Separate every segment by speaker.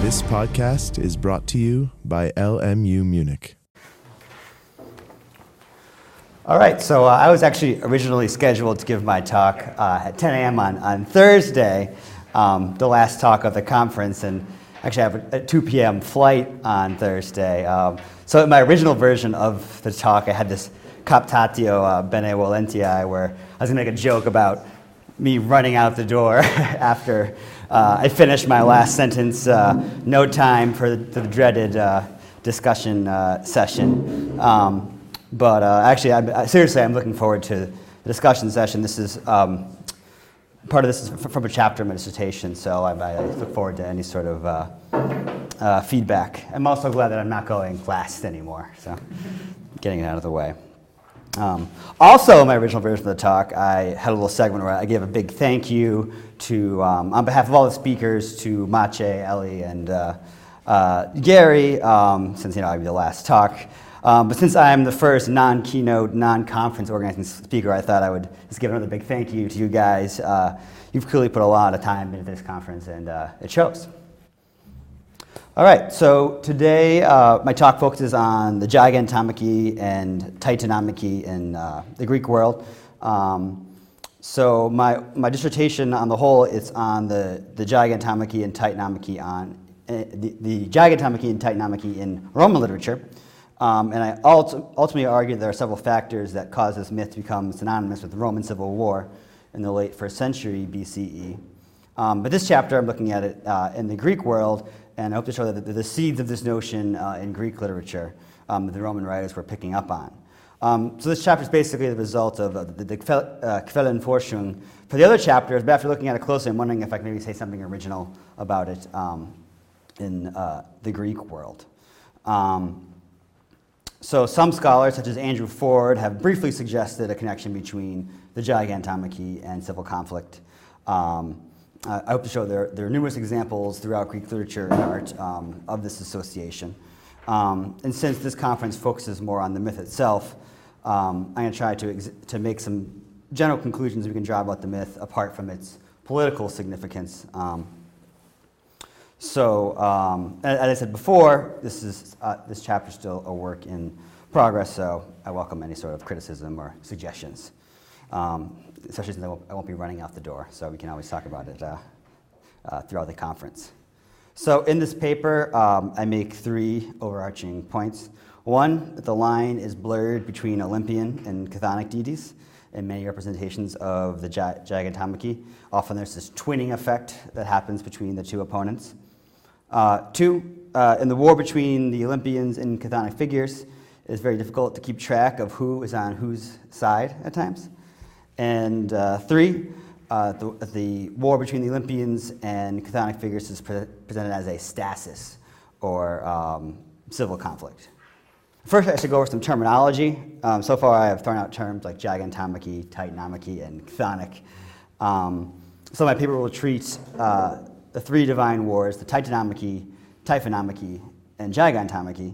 Speaker 1: This podcast is brought to you by LMU Munich.
Speaker 2: All right, so I was actually originally scheduled to give my talk at 10 a.m. on Thursday, the last talk of the conference, and actually I have a 2 p.m. flight on Thursday. So in my original version of the talk, I had this captatio bene volentiae, where I was going to make a joke about me running out the door after I finished my last sentence, no time for the dreaded discussion session. But actually, seriously, I'm looking forward to the discussion session. This is part of this is from a chapter of my dissertation, so I look forward to any sort of feedback. I'm also glad that I'm not going last anymore, so getting it out of the way. Also, in my original version of the talk, I had a little segment where I gave a big thank you to, on behalf of all the speakers, to Maciej, Ellie, and Gary, since I'd be the last talk. But since I'm the first non-keynote, non-conference organizing speaker, I thought I would just give another big thank you to you guys. You've clearly put a lot of time into this conference, and it shows. All right, so today my talk focuses on the Gigantomachy and Titanomachy in the Greek world. So my dissertation on the whole is on the Gigantomachy and Titanomachy the Gigantomachy and Titanomachy in Roman literature. And I ultimately argue there are several factors that cause this myth to become synonymous with the Roman Civil War in the late 1st century BCE. But this chapter, I'm looking at it in the Greek world, and I hope to show that the seeds of this notion in Greek literature that the Roman writers were picking up on. So this chapter is basically the result of the Quellenforschung. For the other chapters, but after looking at it closely, I'm wondering if I can maybe say something original about it in the Greek world. So some scholars, such as Andrew Ford, have briefly suggested a connection between the Gigantomachy and civil conflict. I hope to show there are numerous examples throughout Greek literature and art of this association. And since this conference focuses more on the myth itself, I'm going to try to make some general conclusions we can draw about the myth apart from its political significance. So, as I said before, this chapter is still a work in progress, so I welcome any sort of criticism or suggestions, especially since I won't be running out the door, so we can always talk about it throughout the conference. So in this paper, I make 3 overarching points. One, that the line is blurred between Olympian and chthonic deities in many representations of the Gigantomachy. Often there's this twinning effect that happens between the two opponents. 2, in the war between the Olympians and chthonic figures, it's very difficult to keep track of who is on whose side at times. And 3, the war between the Olympians and chthonic figures is presented as a stasis, or civil conflict. First, I should go over some terminology. So far, I have thrown out terms like Gigantomachy, Titanomachy, and chthonic. So my paper will treat the 3 divine wars, the Titanomachy, Typhonomachy, and Gigantomachy.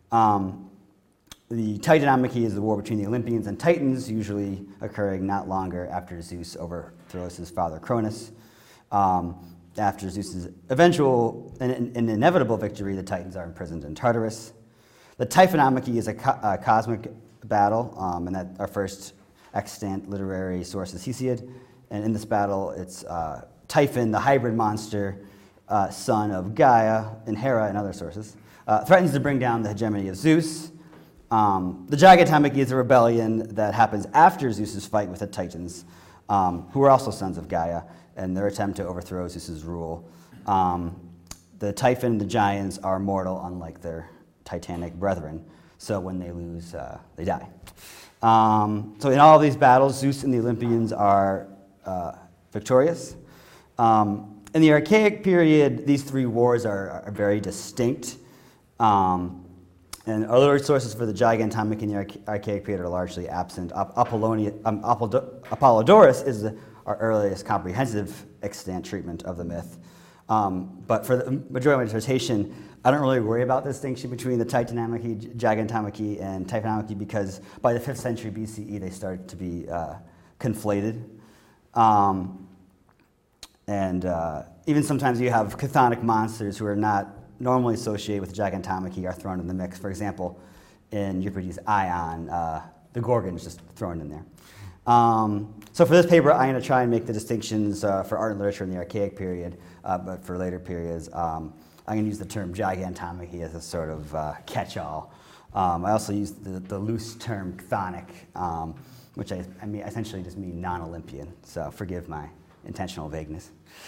Speaker 2: The Titanomachy is the war between the Olympians and Titans, usually occurring not longer after Zeus overthrows his father Cronus. After Zeus's eventual and inevitable victory, the Titans are imprisoned in Tartarus. The Typhonomachy is a cosmic battle, and that our first extant literary source is Hesiod. And in this battle, it's Typhon, the hybrid monster, son of Gaia and Hera and other sources, threatens to bring down the hegemony of Zeus. The Gigantomachy is a rebellion that happens after Zeus's fight with the Titans, who are also sons of Gaia, and their attempt to overthrow Zeus's rule. The Typhon and the giants are mortal, unlike their Titanic brethren, so when they lose, they die. So in all of these battles, Zeus and the Olympians are victorious. In the Archaic period, these 3 wars are very distinct. And other sources for the Gigantomachy in the Archaic period are largely absent. Apollodorus is our earliest comprehensive extant treatment of the myth. But for the majority of my dissertation, I don't really worry about the distinction between the Titanomachy, Gigantomachy, and Typhonomachy because by the 5th century BCE, they started to be conflated. And even sometimes you have chthonic monsters who are not normally associated with gigantomachy are thrown in the mix. For example, in Euripides' Ion, the Gorgon is just thrown in there. So for this paper, I'm going to try and make the distinctions for art and literature in the Archaic period, but for later periods, I'm going to use the term gigantomachy as a sort of catch-all. I also use the loose term chthonic, which I mean, essentially just mean non-Olympian, so forgive my intentional vagueness.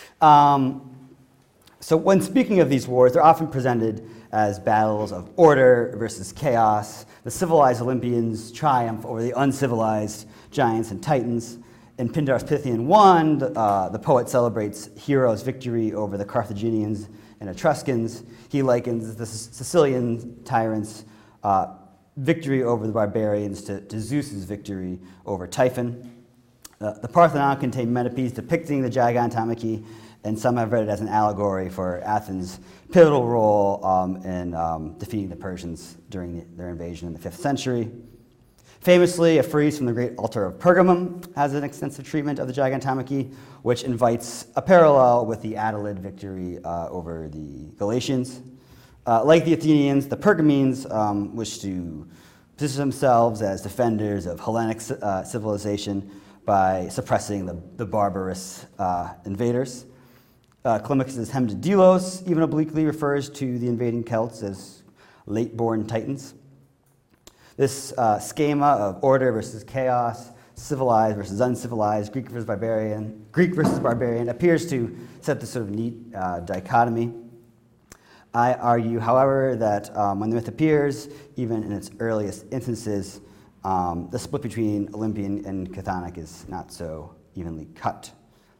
Speaker 2: So when speaking of these wars, they're often presented as battles of order versus chaos. The civilized Olympians triumph over the uncivilized giants and titans. In Pindar's Pythian 1, the poet celebrates Hero's victory over the Carthaginians and Etruscans. He likens the Sicilian tyrants' victory over the barbarians to Zeus's victory over Typhon. The Parthenon contained metopes depicting the gigantomachy, and some have read it as an allegory for Athens' pivotal role in defeating the Persians during their invasion in the 5th century. Famously, a frieze from the Great Altar of Pergamum has an extensive treatment of the gigantomachy, which invites a parallel with the Attalid victory over the Galatians. Like the Athenians, the Pergamenes wish to position themselves as defenders of Hellenic civilization by suppressing the barbarous invaders. Climacus' Hymn to Delos even obliquely refers to the invading Celts as late-born Titans. This schema of order versus chaos, civilized versus uncivilized, Greek versus barbarian appears to set this sort of neat dichotomy. I argue, however, that when the myth appears, even in its earliest instances, the split between Olympian and chthonic is not so evenly cut.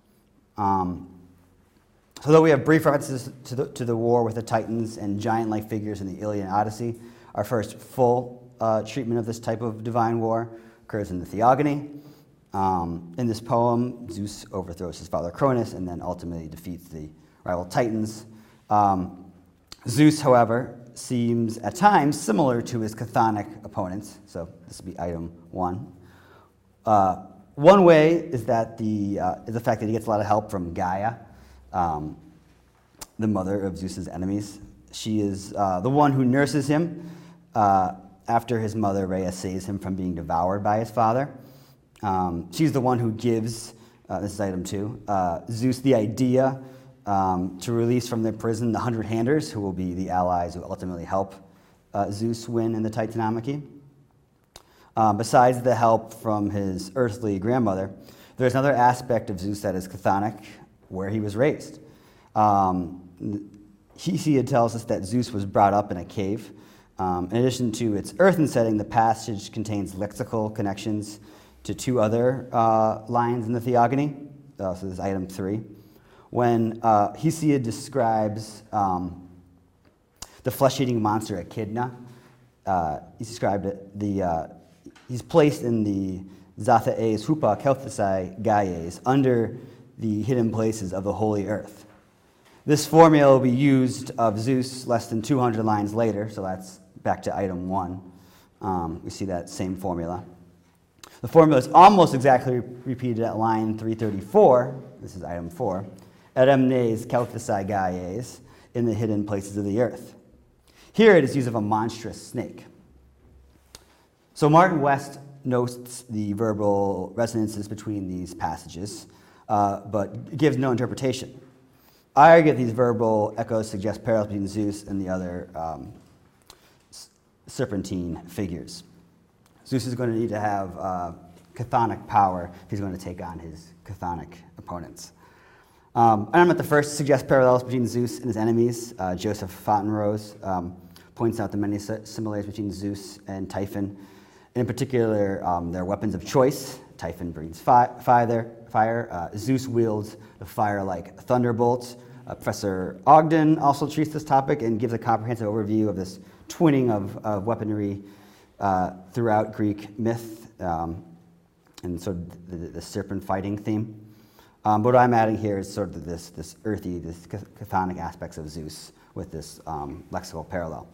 Speaker 2: So though we have brief references to the war with the Titans and giant-like figures in the Iliad and Odyssey, our first full treatment of this type of divine war occurs in the Theogony. In this poem, Zeus overthrows his father Cronus and then ultimately defeats the rival Titans. Zeus, however, seems at times similar to his chthonic opponents, so this would be item 1. One way is that is the fact that he gets a lot of help from Gaia, the mother of Zeus's enemies. She is the one who nurses him after his mother Rhea saves him from being devoured by his father. She's the one who gives, this is item 2, Zeus the idea to release from their prison the 100-handers, who will be the allies who ultimately help Zeus win in the Titanomachy. Besides the help from his earthly grandmother, there's another aspect of Zeus that is chthonic, where he was raised. Hesiod tells us that Zeus was brought up in a cave. In addition to its earthen setting, the passage contains lexical connections to 2 other lines in the Theogony. So this is item 3. When Hesiod describes the flesh-eating monster Echidna, he's described it, he's placed in the Zathaes Hupa Kelthasai Gaies, under the hidden places of the holy earth. This formula will be used of Zeus less than 200 lines later, so that's back to item 1. We see that same formula. The formula is almost exactly repeated at line 334, this is item 4, Eremnes Kelthasai Gaies, in the hidden places of the earth. Here it is use of a monstrous snake. So Martin West notes the verbal resonances between these passages, but gives no interpretation. I argue that these verbal echoes suggest parallels between Zeus and the other serpentine figures. Zeus is going to need to have chthonic power if he's going to take on his chthonic opponents. And I'm not the first to suggest parallels between Zeus and his enemies. Joseph Fontenrose points out the many similarities between Zeus and Typhon. In particular, their weapons of choice. Typhon breathes fire. Zeus wields the fire-like thunderbolts. Professor Ogden also treats this topic and gives a comprehensive overview of this twinning of weaponry throughout Greek myth and sort of the serpent fighting theme. But what I'm adding here is sort of this earthy, this chthonic aspects of Zeus with this lexical parallel.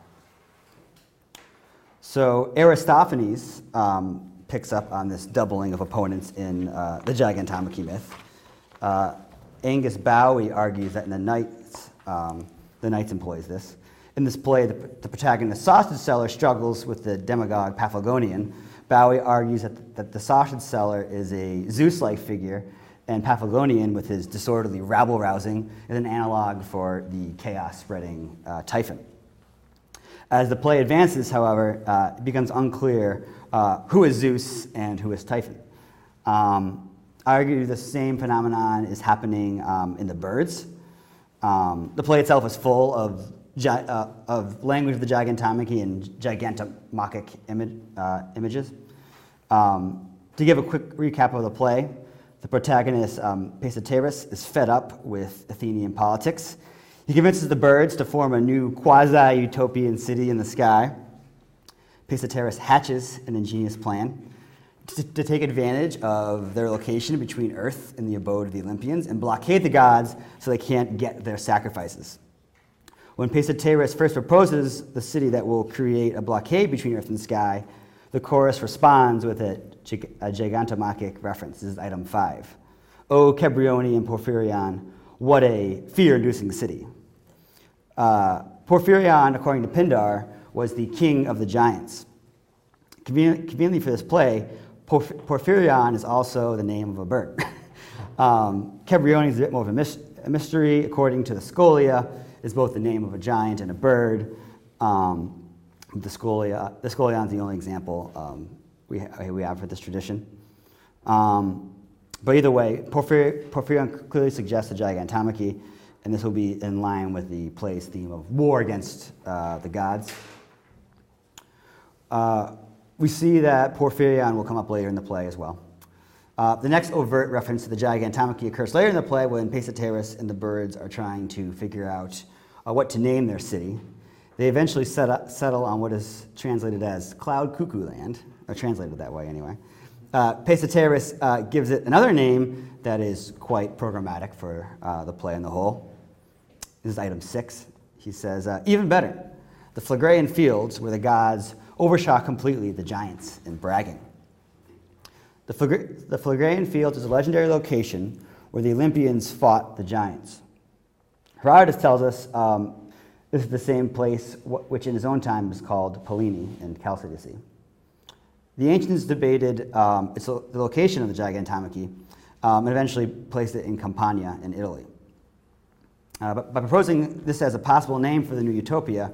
Speaker 2: So Aristophanes picks up on this doubling of opponents in the Gigantomachy myth. Angus Bowie argues that in the Knights employs this, In this play, the protagonist sausage seller struggles with the demagogue Paphlagonian. Bowie argues that the sausage seller is a Zeus-like figure, and Paphlagonian, with his disorderly rabble-rousing, is an analog for the chaos-spreading Typhon. As the play advances, however, it becomes unclear who is Zeus and who is Typhon. I argue the same phenomenon is happening in The Birds. The play itself is full of language of the gigantomachy and gigantomachic images. To give a quick recap of the play, the protagonist, Peisisteris, is fed up with Athenian politics. He convinces the birds to form a new quasi-utopian city in the sky. Peisisteris hatches an ingenious plan to take advantage of their location between Earth and the abode of the Olympians and blockade the gods so they can't get their sacrifices. When Peisisteris first proposes the city that will create a blockade between Earth and sky, the chorus responds with a gigantomachic reference. This is item 5. O Cebrione and Porphyrion, what a fear-inducing city. Porphyrion, according to Pindar, was the king of the giants. Conveniently for this play, Porphyrion is also the name of a bird. Cebrione is a bit more of a mystery. According to the Scholia, is both the name of a giant and a bird. The Scholia is the only example we have for this tradition. But either way, Porphyrion clearly suggests a gigantomachy, and this will be in line with the play's theme of war against the gods. We see that Porphyrion will come up later in the play as well. The next overt reference to the gigantomachy occurs later in the play when Peisisteris and the birds are trying to figure out what to name their city. They eventually settle on what is translated as Cloud Cuckoo Land, or translated that way anyway. Peisisteris gives it another name that is quite programmatic for the play in the whole. This is item 6. He says, even better, the Phlegraean fields where the gods overshot completely the giants in bragging. The Phlegraean fields is a legendary location where the Olympians fought the giants. Herodotus tells us this is the same place which in his own time is called Pallene in Chalcidice. The ancients debated the location of the gigantomachy and eventually placed it in Campania in Italy. But by proposing this as a possible name for the new utopia,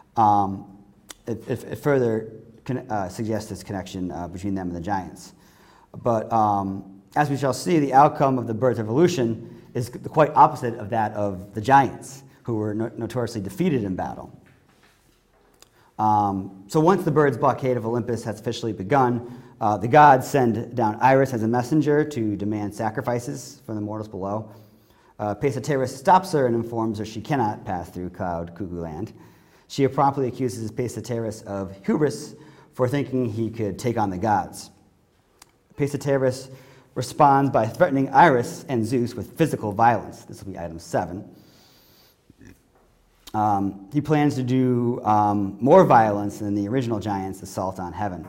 Speaker 2: it further suggests this connection between them and the giants. But as we shall see, the outcome of the birds' revolution is quite opposite of that of the giants, who were notoriously defeated in battle. So once the birds' blockade of Olympus has officially begun, the gods send down Iris as a messenger to demand sacrifices from the mortals below. Peisisteris stops her and informs her she cannot pass through Cloud Cuckoo Land. She promptly accuses Peisisteris of hubris for thinking he could take on the gods. Peisisteris responds by threatening Iris and Zeus with physical violence. This will be item 7. He plans to do more violence than the original giants' assault on heaven.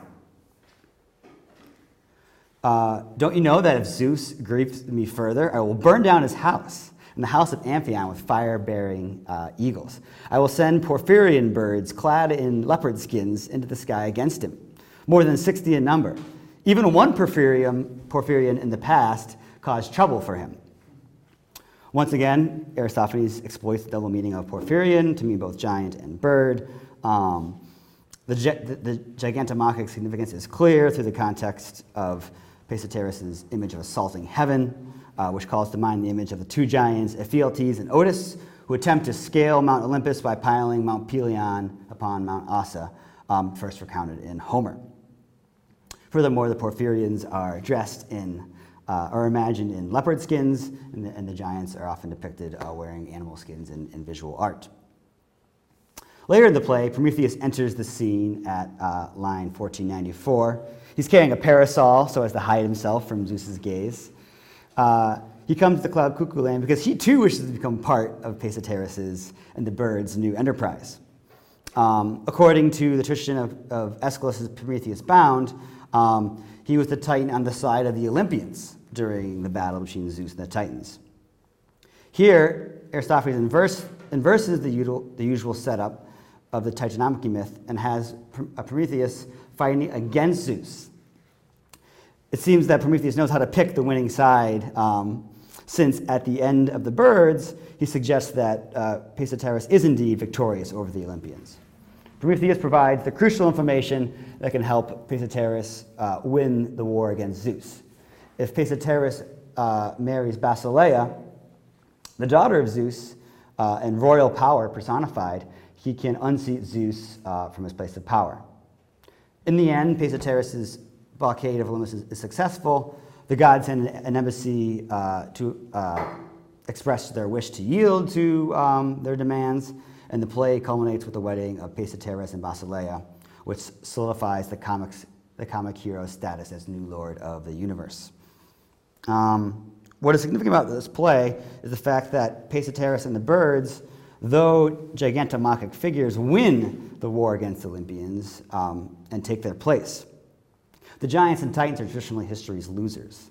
Speaker 2: Don't you know that if Zeus grieves me further, I will burn down his house and the house of Amphion with fire-bearing eagles. I will send Porphyrian birds clad in leopard skins into the sky against him, more than 60 in number. Even one Porphyrian in the past caused trouble for him. Once again, Aristophanes exploits the double meaning of Porphyrian to mean both giant and bird. The gigantomachic significance is clear through the context of Peisisteris' image of assaulting heaven, which calls to mind the image of the two giants, Ephialtes and Otis, who attempt to scale Mount Olympus by piling Mount Pelion upon Mount Ossa, first recounted in Homer. Furthermore, the Porphyrians are dressed in are imagined in leopard skins, and the giants are often depicted wearing animal skins in visual art. Later in the play, Prometheus enters the scene at line 1494. He's carrying a parasol so as to hide himself from Zeus's gaze. He comes to Cloud Cuckoo Land because he too wishes to become part of Peisisteris' and the birds' new enterprise. According to the tradition of Aeschylus' Prometheus Bound, he was the Titan on the side of the Olympians during the battle between Zeus and the Titans. Here, Aristophanes inverses the usual setup of the Titanomachy myth and has Prometheus fighting against Zeus. It seems that Prometheus knows how to pick the winning side, since at the end of the birds, he suggests that Pasiteris is indeed victorious over the Olympians. Prometheus provides the crucial information that can help Pasiteris win the war against Zeus. If Pasiteris marries Basileia, the daughter of Zeus, and royal power personified, he can unseat Zeus from his place of power. In the end, Pasiteris' blockade of Olympus is successful. The gods send an embassy to express their wish to yield to their demands, and the play culminates with the wedding of Pasiteris and Basileia, which solidifies the comic hero's status as new lord of the universe. What is significant about this play is the fact that Pasiteris and the birds, though gigantomachic figures, win the war against the Olympians and take their place. The giants and titans are traditionally history's losers.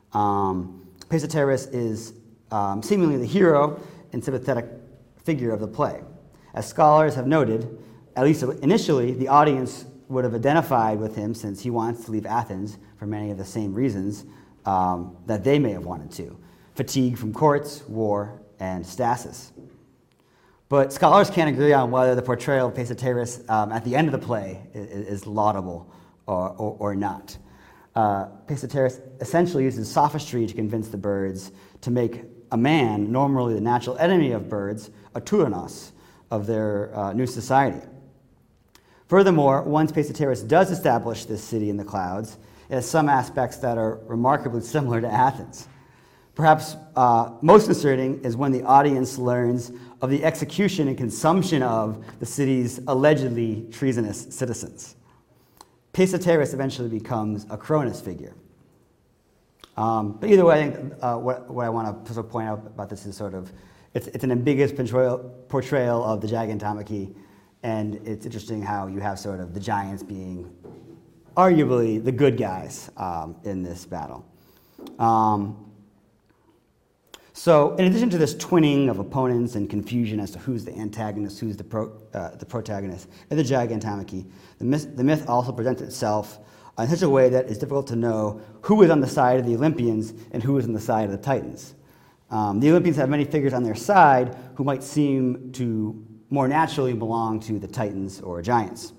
Speaker 2: Pasiteris is seemingly the hero and sympathetic figure of the play. As scholars have noted, at least initially, the audience would have identified with him since he wants to leave Athens for many of the same reasons that they may have wanted to: fatigue from courts, war, and stasis. But scholars can't agree on whether the portrayal of Pasiteris at the end of the play is laudable or not. Pasiteris essentially uses sophistry to convince the birds to make a man, normally the natural enemy of birds, a Turanos of their new society. Furthermore, once Pasiteris does establish this city in the clouds, it has some aspects that are remarkably similar to Athens. Perhaps most concerning is when the audience learns of the execution and consumption of the city's allegedly treasonous citizens. Pasiteris eventually becomes a Cronus figure. But either way, I think what I want to sort of point out about this is sort of, it's an ambiguous portrayal of the Gigantomachy, and it's interesting how you have sort of the giants being arguably the good guys in this battle. So in addition to this twinning of opponents and confusion as to who's the antagonist, who's the protagonist in the Gigantomachy, the myth also presents itself in such a way that it's difficult to know who is on the side of the Olympians and who is on the side of the Titans. The Olympians have many figures on their side who might seem to more naturally belong to the Titans or giants.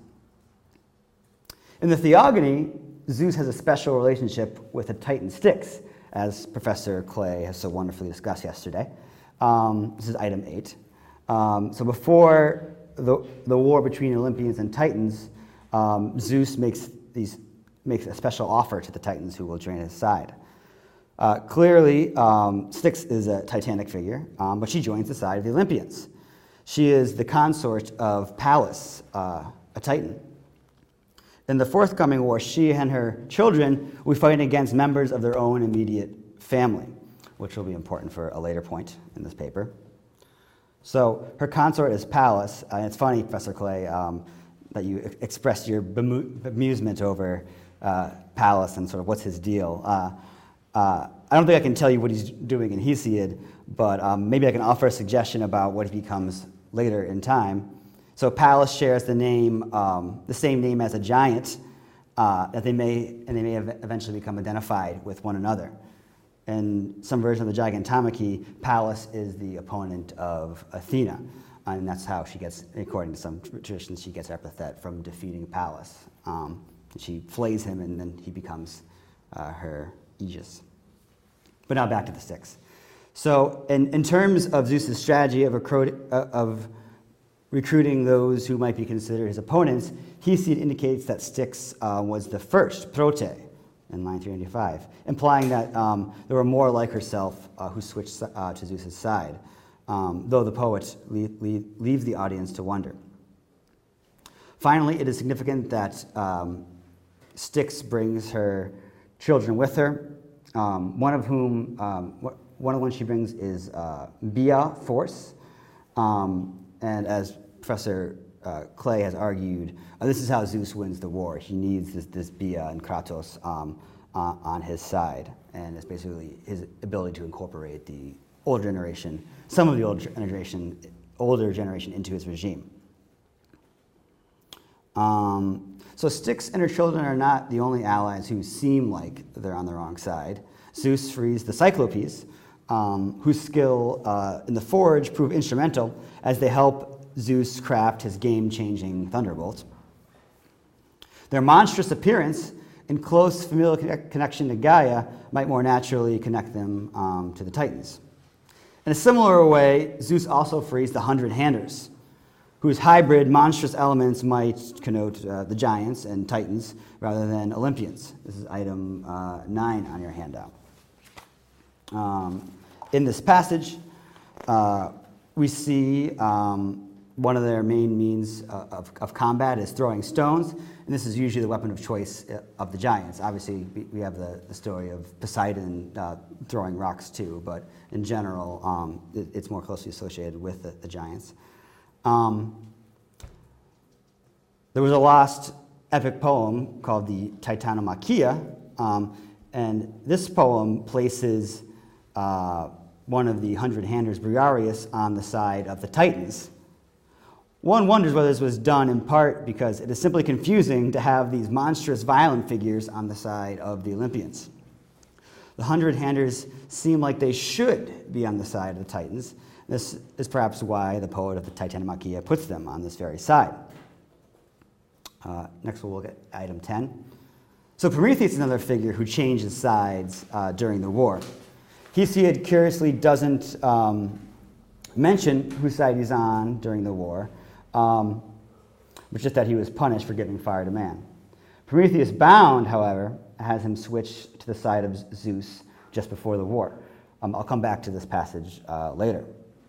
Speaker 2: In the Theogony, Zeus has a special relationship with the Titan Styx, as Professor Clay has so wonderfully discussed yesterday. This is item 8. So before the war between Olympians and Titans, Zeus makes a special offer to the Titans who will join his side. Clearly, Styx is a titanic figure, but she joins the side of the Olympians. She is the consort of Pallas, a Titan. In the forthcoming war, she and her children will be fighting against members of their own immediate family, which will be important for a later point in this paper. So her consort is Pallas, and it's funny, Professor Clay, that you expressed your bemusement over Pallas and sort of what's his deal. I don't think I can tell you what he's doing in Hesiod, but maybe I can offer a suggestion about what he becomes later in time. So Pallas shares the same name as a giant, that they may eventually become identified with one another. In some version of the Gigantomachy, Pallas is the opponent of Athena, and that's how she gets, according to some traditions, she gets her epithet from defeating Pallas. She flays him, and then he becomes her Aegis. But now back to the Styx. So in terms of Zeus's strategy of recruiting those who might be considered his opponents, Hesiod indicates that Styx was the first, prote, in line 395, implying that there were more like herself who switched to Zeus's side, though the poet leaves the audience to wonder. Finally, it is significant that Styx brings her children with her, one of the ones she brings is Bia Force, and as Professor Clay has argued, this is how Zeus wins the war. He needs this Bia and Kratos on his side, and it's basically his ability to incorporate the older generation, some of the older generation into his regime. So Styx and her children are not the only allies who seem like they're on the wrong side. Zeus frees the Cyclopes, whose skill in the forge prove instrumental as they help Zeus craft his game-changing thunderbolt. Their monstrous appearance and close familial connection to Gaia might more naturally connect them to the Titans. In a similar way, Zeus also frees the 100-handers, whose hybrid monstrous elements might connote the giants and Titans rather than Olympians. This is item 9 on your handout. In this passage, we see one of their main means of combat is throwing stones, and this is usually the weapon of choice of the giants. Obviously, we have the story of Poseidon throwing rocks too, but in general, it's more closely associated with the giants. There was a lost epic poem called the Titanomachia, and this poem places one of the 100-handers, Briareus, on the side of the Titans. One wonders whether this was done in part because it is simply confusing to have these monstrous violent figures on the side of the Olympians. The 100-handers seem like they should be on the side of the Titans. This is perhaps why the poet of the Titanomachia puts them on this very side. Next we'll look at item 10. So Prometheus is another figure who changes sides during the war. Hesiod curiously doesn't mention whose side he's on during the war, but just that he was punished for giving fire to man. Prometheus Bound, however, has him switch to the side of Zeus just before the war. I'll come back to this passage later.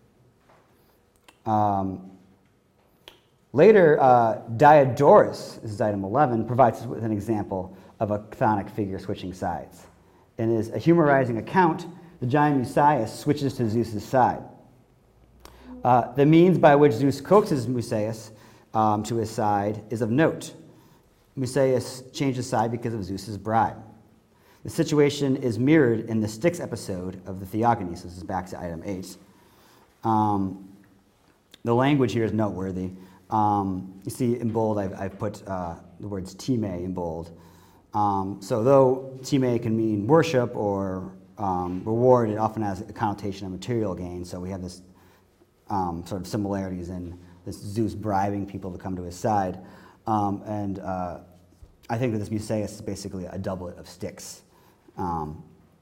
Speaker 2: Later, Diodorus, this is item 11, provides us with an example of a chthonic figure switching sides. In his a humorizing account, the giant Musaeus switches to Zeus's side. The means by which Zeus coaxes Musaeus to his side is of note. Musaeus changes side because of Zeus's bribe. The situation is mirrored in the Styx episode of the Theogonies. This is back to item 8. The language here is noteworthy. You see in bold, I've put the words time in bold. So though time can mean worship or reward, it often has a connotation of material gain. So we have this sort of similarities in this Zeus bribing people to come to his side. And I think that this Musaeus is basically a doublet of Styx. All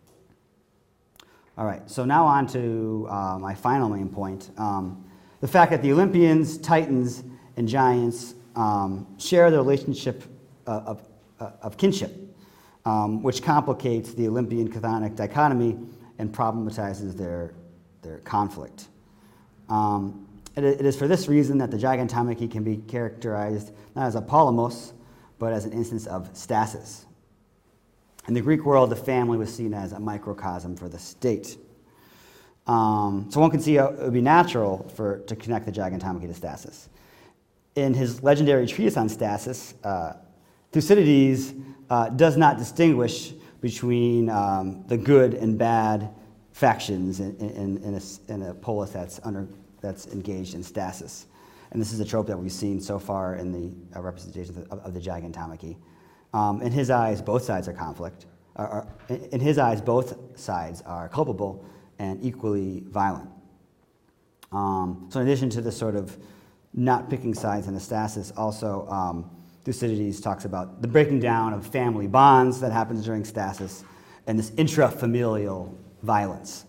Speaker 2: right, so now on to my final main point. The fact that the Olympians, Titans, and Giants share the relationship of kinship, which complicates the Olympian chthonic dichotomy and problematizes their conflict. It is for this reason that the Gigantomachy can be characterized not as a polemos, but as an instance of stasis. In the Greek world, the family was seen as a microcosm for the state. So one can see how it would be natural to connect the Gigantomachy to stasis. In his legendary treatise on stasis, Thucydides does not distinguish between the good and bad factions in a polis that's engaged in stasis. And this is a trope that we've seen so far in the representation of the Gigantomachy. In his eyes, both sides are conflict. In his eyes, both sides are culpable and equally violent. So in addition to this sort of not picking sides in the stasis, also Thucydides talks about the breaking down of family bonds that happens during stasis and this intrafamilial violence.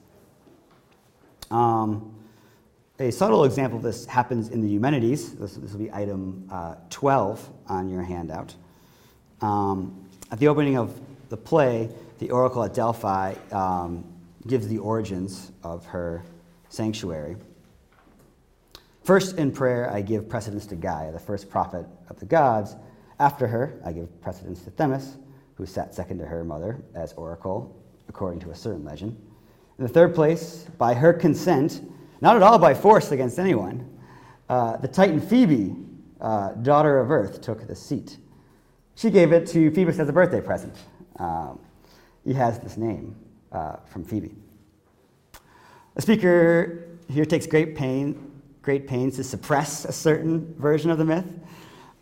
Speaker 2: A subtle example of this happens in the Eumenides. This will be item 12 on your handout. At the opening of the play, the oracle at Delphi gives the origins of her sanctuary. First in prayer, I give precedence to Gaia, the first prophet of the gods. After her, I give precedence to Themis, who sat second to her mother as oracle, according to a certain legend. In the third place, by her consent, not at all by force against anyone, the Titan Phoebe, daughter of Earth, took the seat. She gave it to Phoebus as a birthday present. He has this name from Phoebe. The speaker here takes great pains to suppress a certain version of the myth.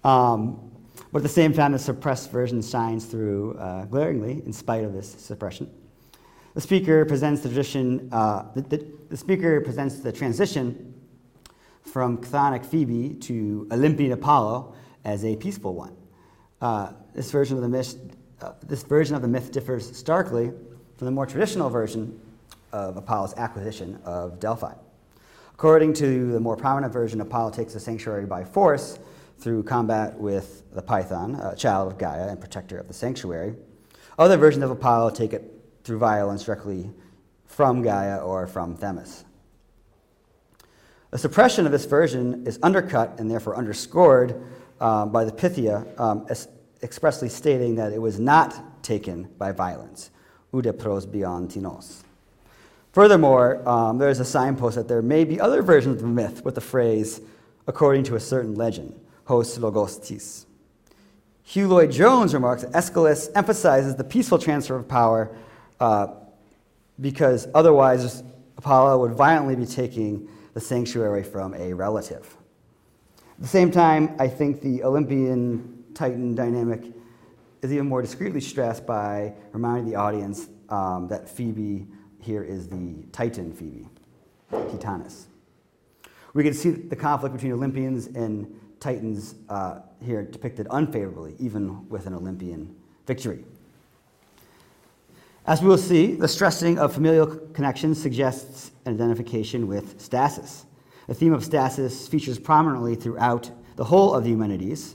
Speaker 2: But at the same time, the suppressed version shines through glaringly in spite of this suppression. The speaker presents the tradition. The speaker presents the transition from chthonic Phoebe to Olympian Apollo as a peaceful one. This version of the myth differs starkly from the more traditional version of Apollo's acquisition of Delphi. According to the more prominent version, Apollo takes the sanctuary by force through combat with the Python, a child of Gaia and protector of the sanctuary. Other versions of Apollo take it through violence directly from Gaia or from Themis. The suppression of this version is undercut and therefore underscored by the Pythia, expressly stating that it was not taken by violence, oude pros biontinos. Furthermore, there is a signpost that there may be other versions of the myth with the phrase, according to a certain legend, hos logostis. Hugh Lloyd-Jones remarks that Aeschylus emphasizes the peaceful transfer of power because otherwise Apollo would violently be taking the sanctuary from a relative. At the same time, I think the Olympian-Titan dynamic is even more discreetly stressed by reminding the audience that Phoebe here is the Titan Phoebe, Titanus. We can see the conflict between Olympians and Titans here depicted unfavorably, even with an Olympian victory. As we will see, the stressing of familial connections suggests an identification with stasis. The theme of stasis features prominently throughout the whole of the Eumenides.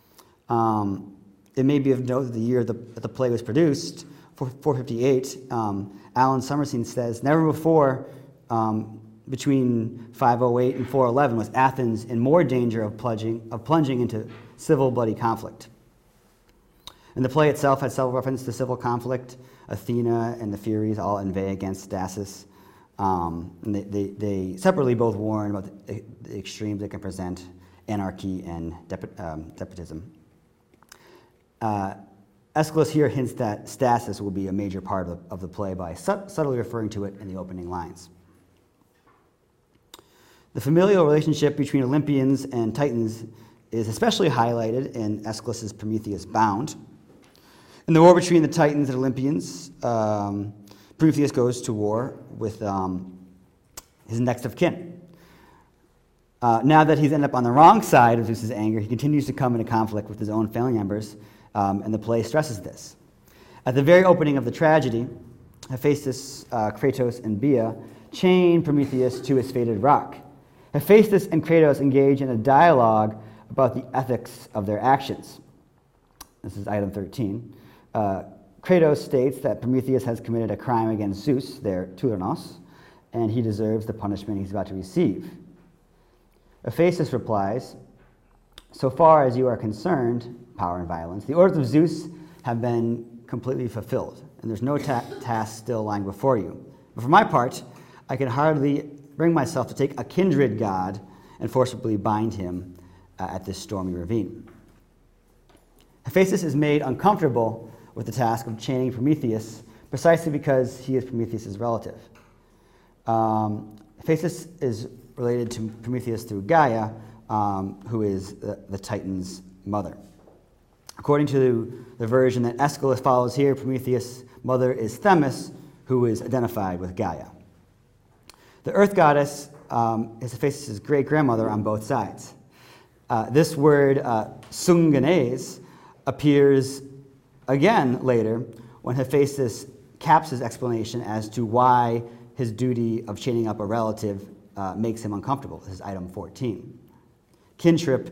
Speaker 2: It may be of note that the year that the play was produced, 458, Alan Summerstein says, never before between 508 and 411 was Athens in more danger of plunging into civil bloody conflict. And the play itself had several references to civil conflict. Athena and the Furies all inveigh against stasis. And they separately both warn about the extremes that can present anarchy and despotism. Aeschylus here hints that stasis will be a major part of the play by subtly referring to it in the opening lines. The familial relationship between Olympians and Titans is especially highlighted in Aeschylus's Prometheus Bound. In the war between the Titans and Olympians, Prometheus goes to war with his next of kin. Now that he's ended up on the wrong side of Zeus's anger, he continues to come into conflict with his own family members, and the play stresses this. At the very opening of the tragedy, Hephaestus, Kratos, and Bia chain Prometheus to his fated rock. Hephaestus and Kratos engage in a dialogue about the ethics of their actions. This is item 13. Kratos states that Prometheus has committed a crime against Zeus, their Turanos, and he deserves the punishment he's about to receive. Hephaestus replies, so far as you are concerned, power and violence, the orders of Zeus have been completely fulfilled, and there's no task still lying before you. But for my part, I can hardly bring myself to take a kindred god and forcibly bind him at this stormy ravine. Hephaestus is made uncomfortable with the task of chaining Prometheus precisely because he is Prometheus' relative. Hephaestus is related to Prometheus through Gaia, who is the Titan's mother. According to the version that Aeschylus follows here, Prometheus' mother is Themis, who is identified with Gaia. The earth goddess is Hephaestus' great-grandmother on both sides. This word, sungenes, appears again later when Hephaestus caps his explanation as to why his duty of chaining up a relative makes him uncomfortable. This is item 14. Kinship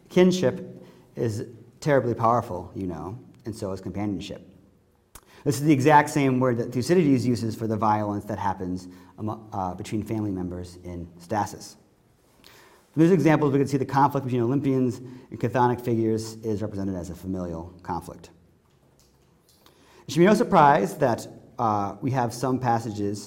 Speaker 2: is terribly powerful, you know, and so is companionship. This is the exact same word that Thucydides uses for the violence that happens between family members in stasis. From these examples, we can see the conflict between Olympians and chthonic figures is represented as a familial conflict. It should be no surprise that we have some passages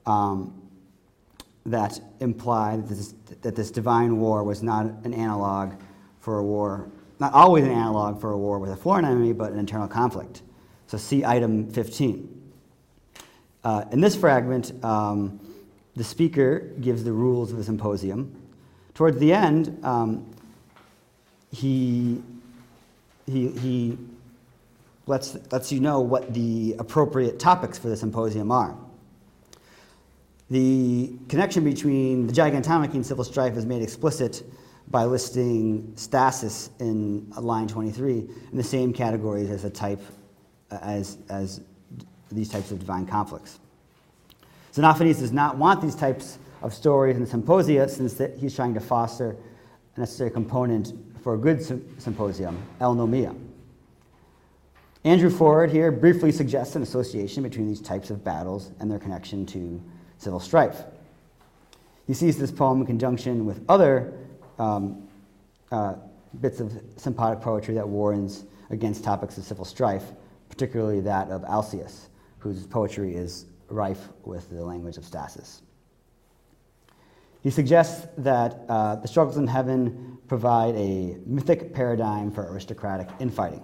Speaker 2: that imply that this divine war was not an analog for a war, not always an analog for a war with a foreign enemy, but an internal conflict. So see item 15. In this fragment, the speaker gives the rules of the symposium. Towards the end, he lets you know what the appropriate topics for the symposium are. The connection between the Gigantomachy and civil strife is made explicit by listing stasis in line 23 in the same categories as as these types of divine conflicts. Xenophanes does not want these types of stories in the symposia, since he's trying to foster a necessary component for a good symposium, eunomia. Andrew Ford here briefly suggests an association between these types of battles and their connection to civil strife. He sees this poem in conjunction with other bits of sympotic poetry that warns against topics of civil strife, particularly that of Alcaeus, whose poetry is rife with the language of stasis. He suggests that the struggles in heaven provide a mythic paradigm for aristocratic infighting.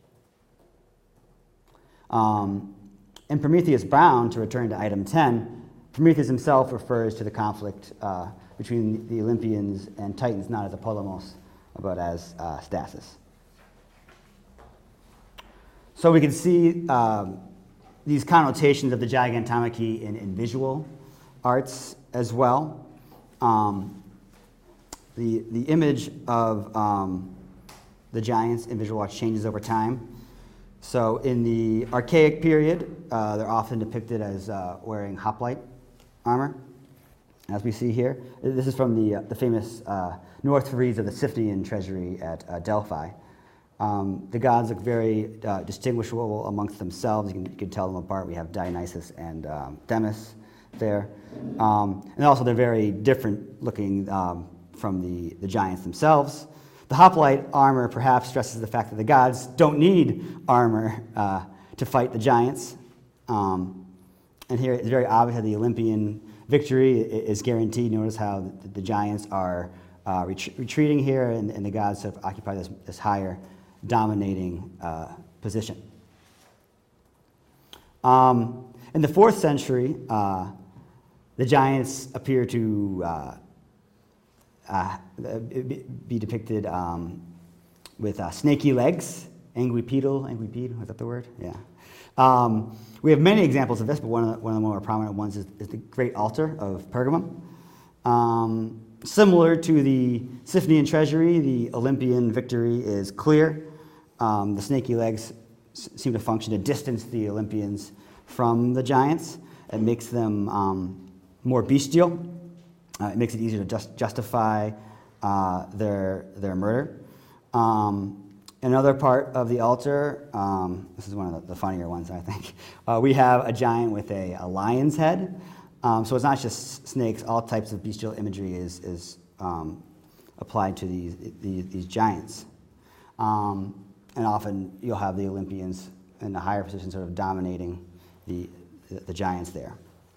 Speaker 2: In Prometheus Bound, to return to item 10, Prometheus himself refers to the conflict between the Olympians and Titans not as a polemos, but as stasis. So we can see these connotations of the Gigantomachy in visual arts as well. The image of the giants in visual arts changes over time. So in the Archaic period, they're often depicted as wearing hoplite armor, as we see here. This is from the famous North frieze of the Siphnian treasury at Delphi. The gods look very distinguishable amongst themselves. You can tell them apart. We have Dionysus and Demas there. And also they're very different looking from the giants themselves. The hoplite armor perhaps stresses the fact that the gods don't need armor to fight the giants. And here it's very obvious that the Olympian victory is guaranteed. Notice how the giants are retreating here, and the gods sort of occupy this higher dominating position. In the 4th century, the giants appear to be depicted with snaky legs, anguipedal, is that the word? Yeah. We have many examples of this, but one of the more prominent ones is the Great Altar of Pergamum. Similar to the Siphnian treasury, the Olympian victory is clear. The snaky legs seem to function to distance the Olympians from the giants. It makes them more bestial. It makes it easier to justify their murder. Another part of the altar, this is one of the funnier ones, I think. We have a giant with a lion's head. So it's not just snakes. All types of bestial imagery is applied to these giants. And often you'll have the Olympians in a higher position sort of dominating the giants there.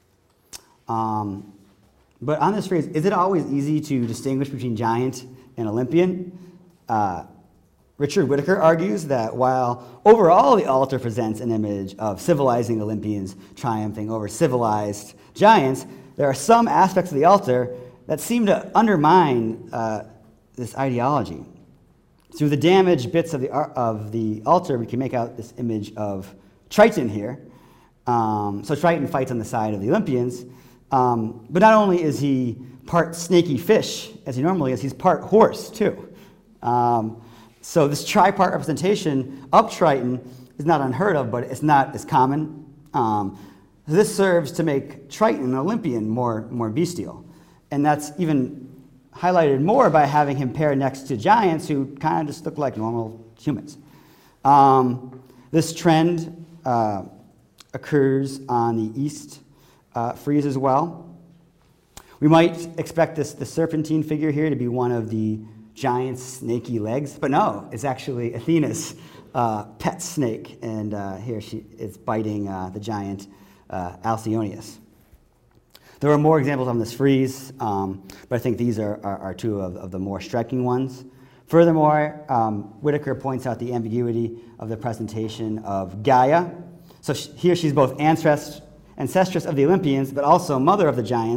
Speaker 2: But on this phrase, is it always easy to distinguish between giant and Olympian? Richard Whitaker argues that while overall the altar presents an image of civilizing Olympians triumphing over civilized giants, there are some aspects of the altar that seem to undermine this ideology. Through the damaged bits of the altar, we can make out this image of Triton here. So Triton fights on the side of the Olympians, but not only is he part snaky fish, as he normally is, he's part horse too. So this tripart representation of Triton is not unheard of, but it's not as common. This serves to make Triton, an Olympian, more bestial. And that's even highlighted more by having him paired next to giants who kind of just look like normal humans. This trend occurs on the east frieze as well. We might expect the serpentine figure here to be one of the giant's snaky legs, but no, it's actually Athena's pet snake, and here she is biting the giant Alcyoneus. There are more examples on this frieze, but I think these are two of the more striking ones. Furthermore, Whitaker points out the ambiguity of the presentation of Gaia. So here she's both ancestress of the Olympians, but also mother of the giants,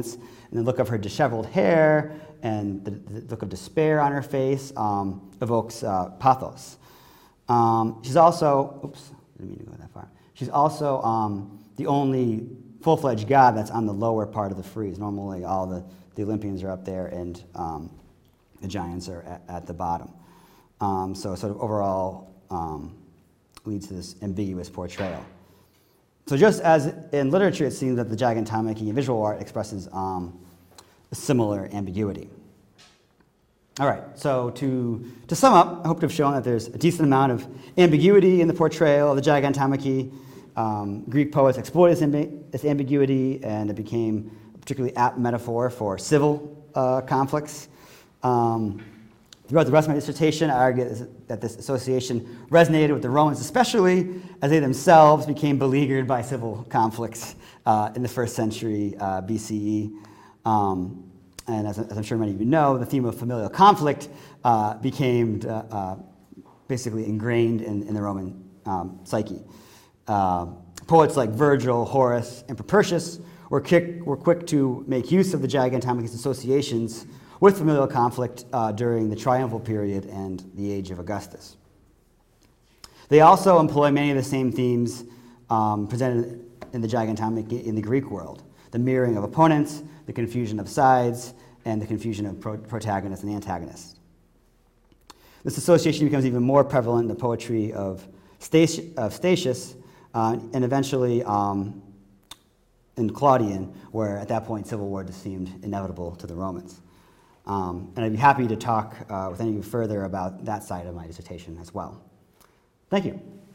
Speaker 2: And the look of her disheveled hair and the look of despair on her face evokes pathos. She's also, oops, didn't mean to go that far. She's also the only full-fledged god that's on the lower part of the frieze. Normally all the Olympians are up there and the giants are at the bottom. So sort of overall leads to this ambiguous portrayal. So just as in literature, it seems that the Gigantomachy in visual art expresses a similar ambiguity. All right, so to sum up, I hope to have shown that there's a decent amount of ambiguity in the portrayal of the Gigantomachy. Greek poets exploited this ambiguity, and it became a particularly apt metaphor for civil conflicts. Throughout the rest of my dissertation, I argue that this association resonated with the Romans, especially as they themselves became beleaguered by civil conflicts in the 1st century BCE. And as I'm sure many of you know, the theme of familial conflict became basically ingrained in the Roman psyche. Poets like Virgil, Horace, and Propertius were quick to make use of the Gigantomachy's associations with familial conflict during the triumphal period and the age of Augustus. They also employ many of the same themes presented in the Gigantomachy in the Greek world: the mirroring of opponents, the confusion of sides, and the confusion of protagonists and antagonists. This association becomes even more prevalent in the poetry of Statius and eventually in Claudian, where at that point civil war just seemed inevitable to the Romans. And I'd be happy to talk with any of you further about that side of my dissertation as well. Thank you.